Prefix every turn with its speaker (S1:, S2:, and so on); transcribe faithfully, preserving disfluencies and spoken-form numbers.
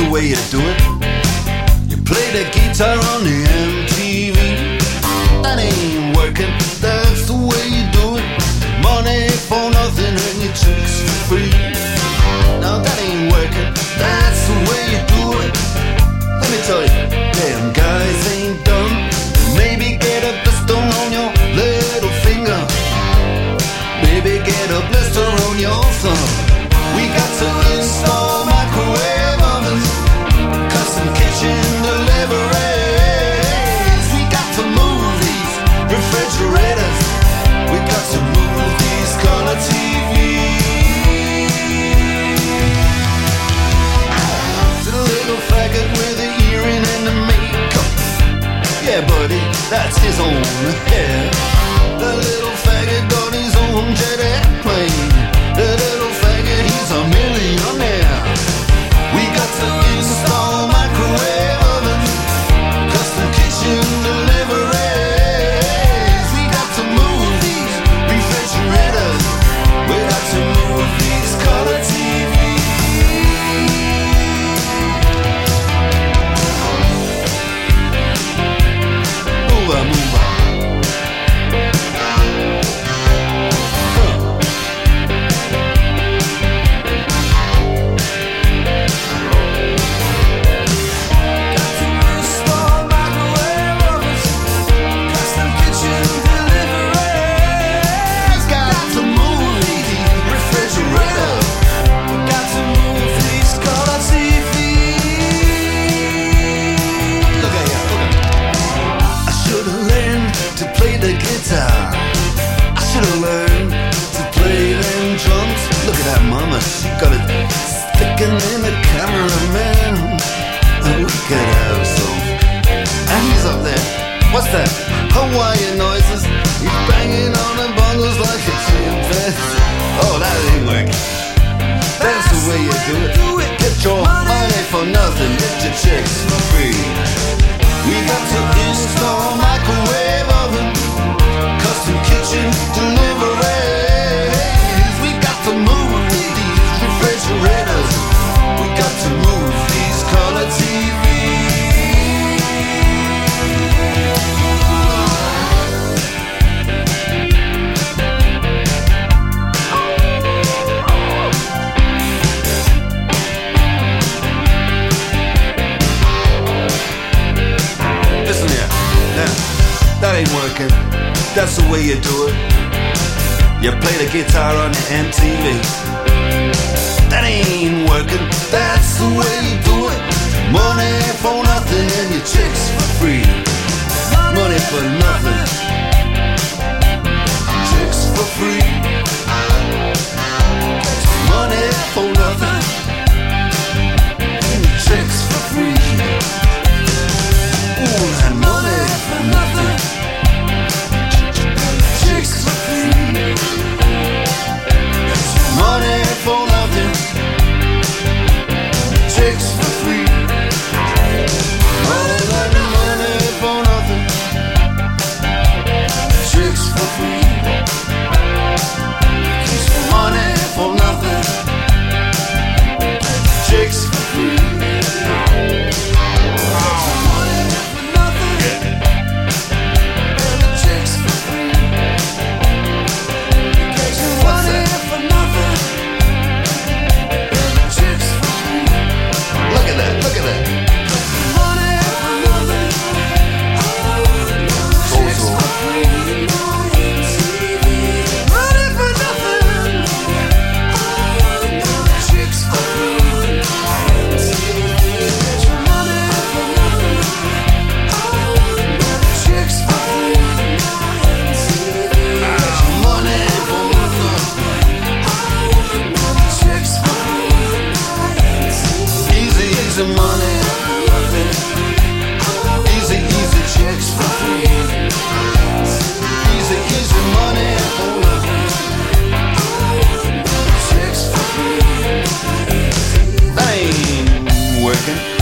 S1: the way you do it. You play the guitar on the M T V. That ain't working, that's the way you do it. Money for nothing and your chicks for free. Now that ain't working, that's the way you do it. Let me tell you, damn guys ain't dumb. Maybe get a blister on your little finger. Maybe get a blister on your thumb. We got to install microwave ovens, custom kitchen deliveries. We got to move these refrigerators. We got to move these color T Vs. To the little faggot with the earring and the makeup. Yeah, buddy, that's his own hair. The little faggot got his own jet airplane. The little faggot, he's a millionaire. We got to install microwave ovens, custom kitchen deliveries. We got to move these refrigerators. We got to move these color T Vs. Move on, move on. She got it sticking in the cameraman. And we could have some. And he's up there. What's that? Hawaiian noises. He's banging on the bongos like a chimpanzee. Oh, that ain't working. That's the way you do it. Get your money for nothing. Get your chicks for free. We got to install microwave oven, custom kitchen deliveries. We got to move refrigerators. We got to move these color T Listen here, now, that ain't working. That's the way you do it. You play the guitar on the M T V. That ain't working, that's the way you do it. Money for nothing and your chicks for free. Money for nothing, chicks for free. Money for nothing and your chicks for free. Ooh, that money for nothing, chicks for free. Money for nothing, chicks for free. All that money for nothing, chicks for free. Money for nothing, chicks for free. Money for nothing, chicks for free. Money for nothing. Look at that, look at that. Money for nothing. Chicks for free. Money for nothing. Chicks for free. Money for nothing. Chicks for free. Money for nothing. Chicks for free. Easy, easy money, easy, easy chicks for free. Easy, easy money for nothing. Chicks for free. That ain't working.